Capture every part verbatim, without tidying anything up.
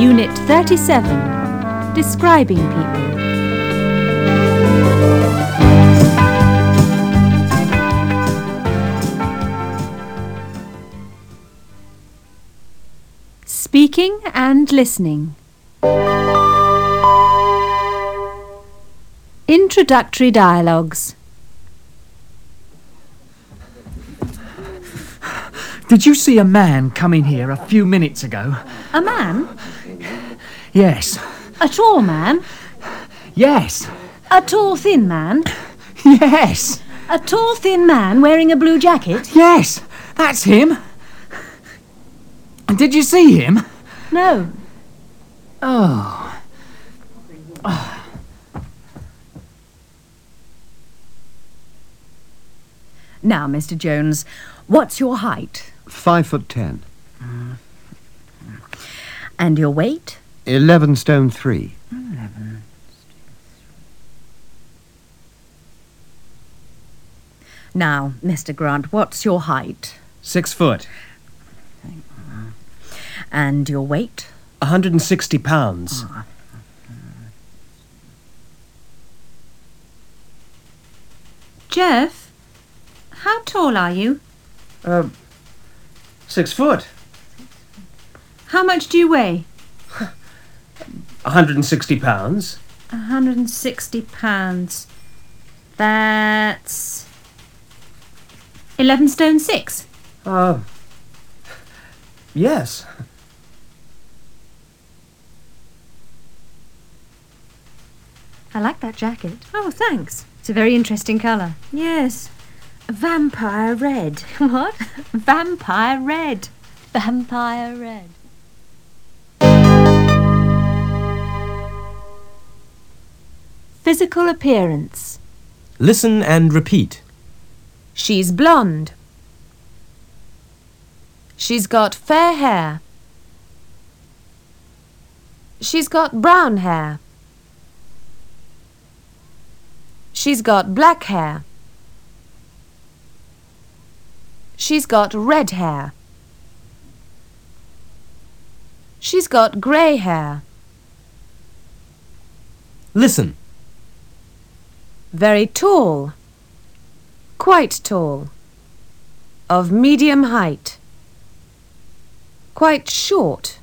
Unit thirty-seven. Describing people. Speaking and listening. Introductory dialogues. Did you see a man come in here a few minutes ago? A man? Yes. A tall man? Yes. A tall, thin man? Yes. A tall, thin man wearing a blue jacket? Yes. That's him. Did you see him? No. Oh. Oh. Now, Mister Jones, what's your height? Five foot ten. Mm. And your weight? Eleven stone three. Eleven. Now, Mister Grant, what's your height? Six foot. And your weight? A hundred and sixty pounds. Oh. Jeff, how tall are you? Uh, six foot. How much do you weigh? A hundred and sixty pounds. A hundred and sixty pounds. That's eleven stone six. Uh, yes. I like that jacket. Oh, thanks. It's a very interesting colour. Yes. Vampire red. What? Vampire red. Vampire red. Physical appearance. Listen and repeat. She's blonde. She's got fair hair. She's got brown hair. She's got black hair. She's got red hair. She's got grey hair. Listen. Very tall. Quite tall. Of medium height. Quite short.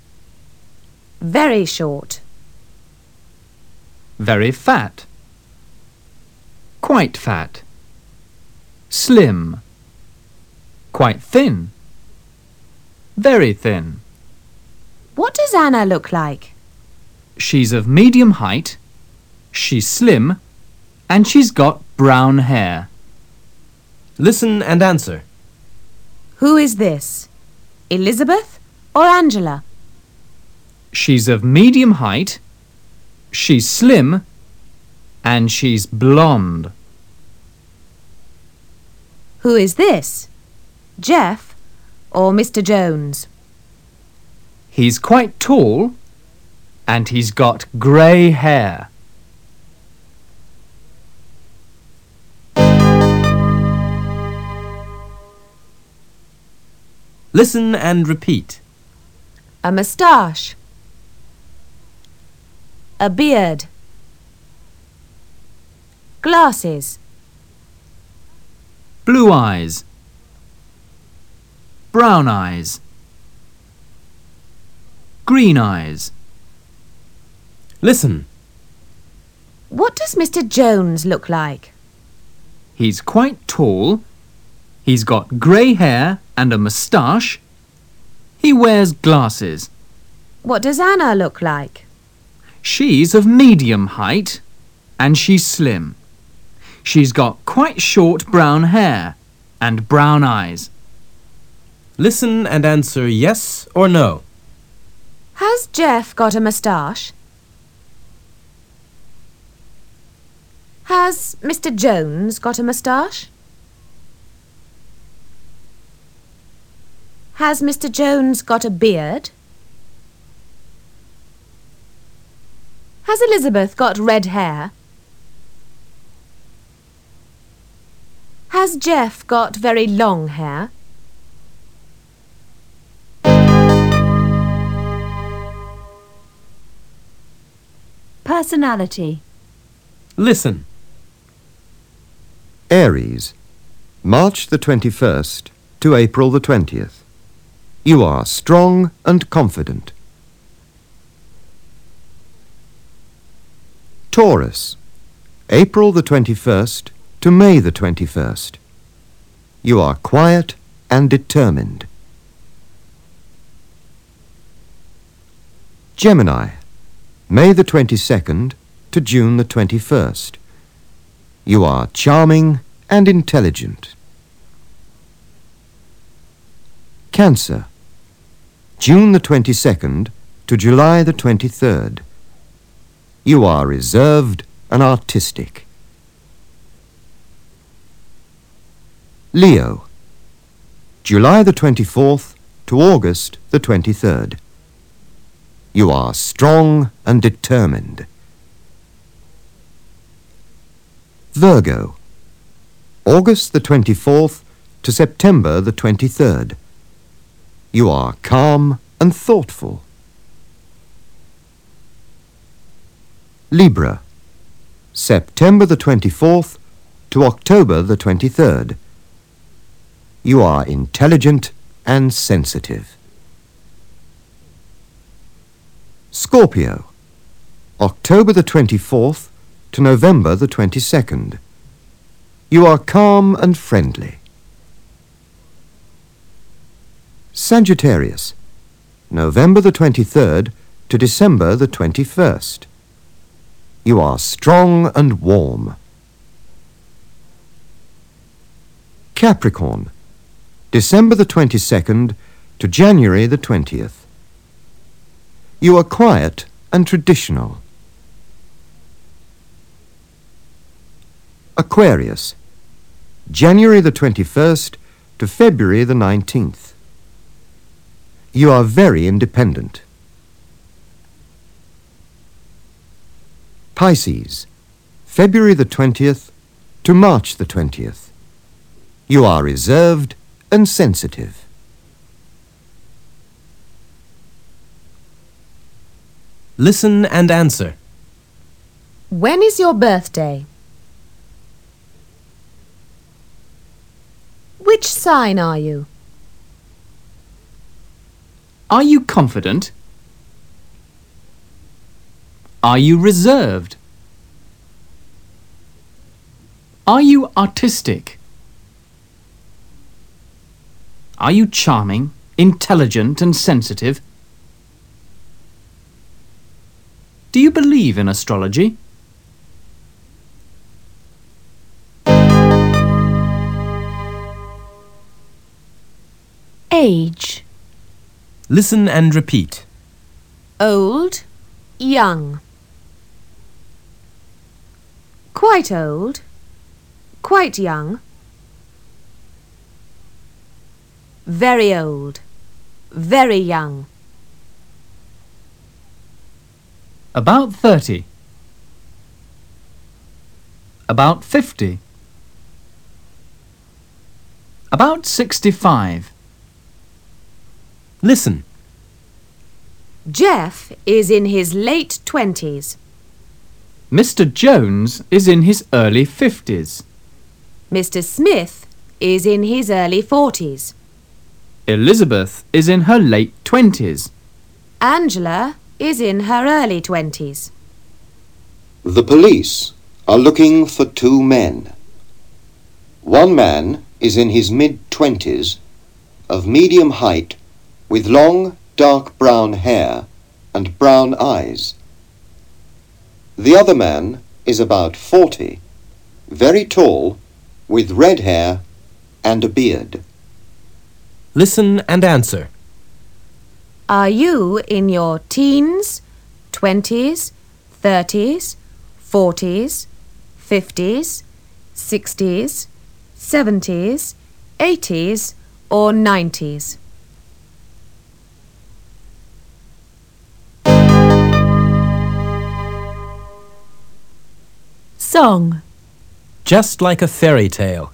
Very short. Very fat. Quite fat. Slim. Quite thin. Very thin. What does Anna look like? She's of medium height, she's slim, and she's got brown hair. Listen and answer. Who is this? Elizabeth or Angela? She's of medium height, she's slim, and she's blonde. Who is this? Jeff or Mister Jones? He's quite tall, and he's got grey hair. Listen and repeat. A moustache. A beard. Glasses. Blue eyes. Brown eyes. Green eyes. Listen. What does Mister Jones look like? He's quite tall. He's got grey hair and a moustache. He wears glasses. What does Anna look like? She's of medium height and she's slim. She's got quite short brown hair and brown eyes. Listen and answer yes or no. Has Jeff got a moustache? Has Mister Jones got a moustache? Has Mister Jones got a beard? Has Elizabeth got red hair? Has Jeff got very long hair? Personality. Listen. Aries, March the twenty-first to April the twentieth. You are strong and confident. Taurus, April the twenty-first to May the twenty-first. You are quiet and determined. Gemini, May the twenty-second to June the twenty-first. You are charming and intelligent. Cancer, June the twenty-second to July the twenty-third. You are reserved and artistic. Leo, July the twenty-fourth to August the twenty-third. You are strong and determined. Virgo, August the twenty-fourth to September the twenty-third. You are calm and thoughtful. Libra, September the twenty-fourth to October the twenty-third. You are intelligent and sensitive. Scorpio, October the twenty-fourth to November the twenty-second. You are calm and friendly. Sagittarius, November the twenty-third to December the twenty-first. You are strong and warm. Capricorn, December the twenty-second to January the twentieth. You are quiet and traditional. Aquarius, January the twenty-first to February the nineteenth. You are very independent. Pisces, February the twentieth to March the twentieth. You are reserved and sensitive. Listen and answer. When is your birthday? Which sign are you? Are you confident? Are you reserved? Are you artistic? Are you charming, intelligent and sensitive? Do you believe in astrology? Age. Listen and repeat. Old, young. Quite old, quite young. Very old, very young. About thirty. About fifty. About sixty-five. Listen. Jeff is in his late twenties. Mister Jones is in his early fifties. Mister Smith is in his early forties. Elizabeth is in her late twenties. Angela is in her early twenties. The police are looking for two men. One man is in his mid-twenties, of medium height, with long, dark brown hair and brown eyes. The other man is about forty, very tall, with red hair and a beard. Listen and answer. Are you in your teens, twenties, thirties, forties, fifties, sixties, seventies, eighties, or nineties? Song. Just like a fairy tale.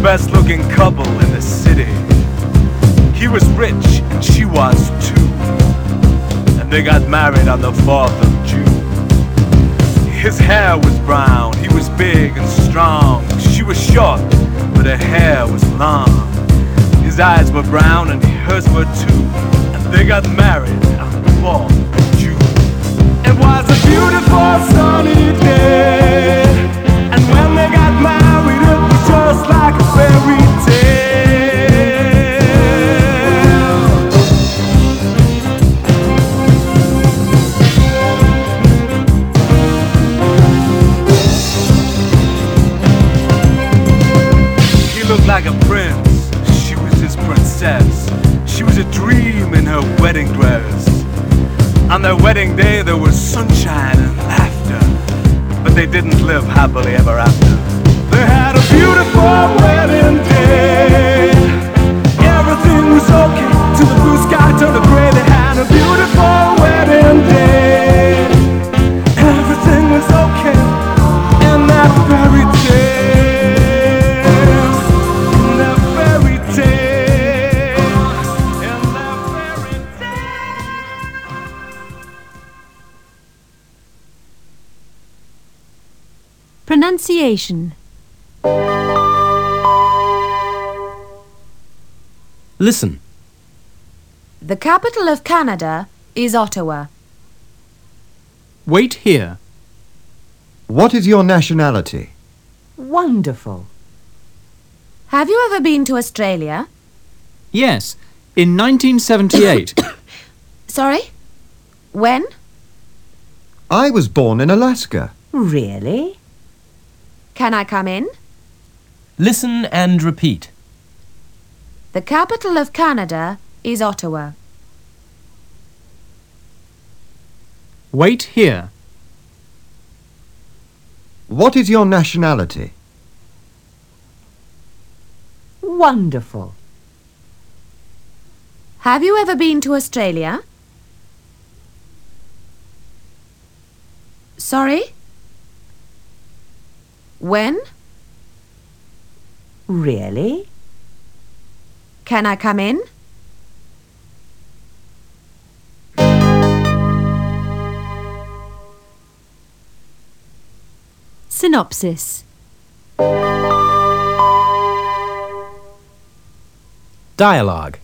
best looking couple in the city. He was rich and she was too, and they got married on the fourth of June. His hair was brown, he was big and strong. She was short, but her hair was long. His eyes were brown and hers were too, and they got married on the fourth of June. It was a beautiful sunny day, and when they got married it was just like a fairy tale. He looked like a prince, she was his princess. She was a dream in her wedding dress. On their wedding day there was sunshine and laughter, but they didn't live happily ever after. They had a beautiful wedding day. Everything was okay till the blue sky turned to gray. They had a beautiful wedding day. Everything was okay in that fairy tale. In that fairy tale. In that fairy tale. Pronunciation. Listen. The capital of Canada is Ottawa. Wait here. What is your nationality? Wonderful. Have you ever been to Australia? Yes, in nineteen seventy-eight. Sorry? When? I was born in Alaska. Really? Can I come in? Listen and repeat. The capital of Canada is Ottawa. Wait here. What is your nationality? Wonderful. Have you ever been to Australia? Sorry? When? Really? Can I come in? Synopsis. Dialogue.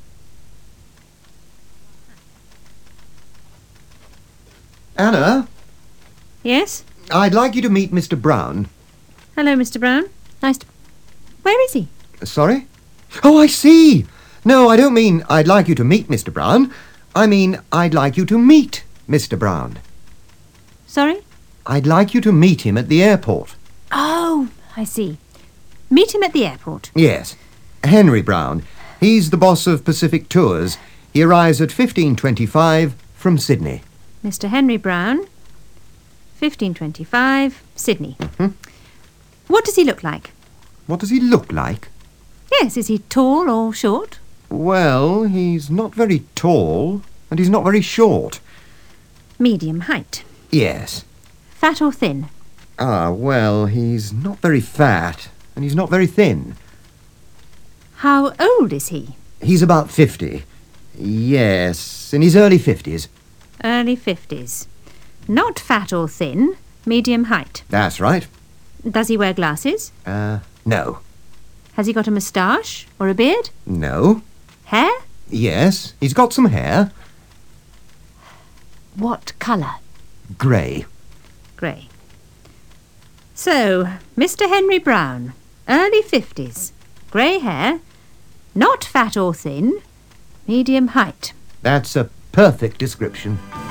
Anna, Yes? I'd like you to meet Mister Brown. Hello, Mister Brown. Nice to... Where is he? Sorry? Oh, I see. No, I don't mean I'd like you to meet Mister Brown. I mean I'd like you to meet Mister Brown. Sorry? I'd like you to meet him at the airport. Oh, I see. Meet him at the airport. Yes. Henry Brown. He's the boss of Pacific Tours. He arrives at fifteen twenty-five from Sydney. Mister Henry Brown, fifteen twenty-five, Sydney. Mhm. What does he look like? What does he look like? Yes, is he tall or short? Well, he's not very tall, and he's not very short. Medium height. Yes. Fat or thin? Ah, well, he's not very fat, and he's not very thin. How old is he? He's about fifty. Yes, in his early fifties. Early fifties. Not fat or thin, medium height. That's right. Does he wear glasses? Uh, no. Has he got a moustache or a beard? No. Hair? Yes, he's got some hair. What colour? Grey. Grey. So, Mister Henry Brown, early fifties, grey hair, not fat or thin, medium height. That's a perfect description.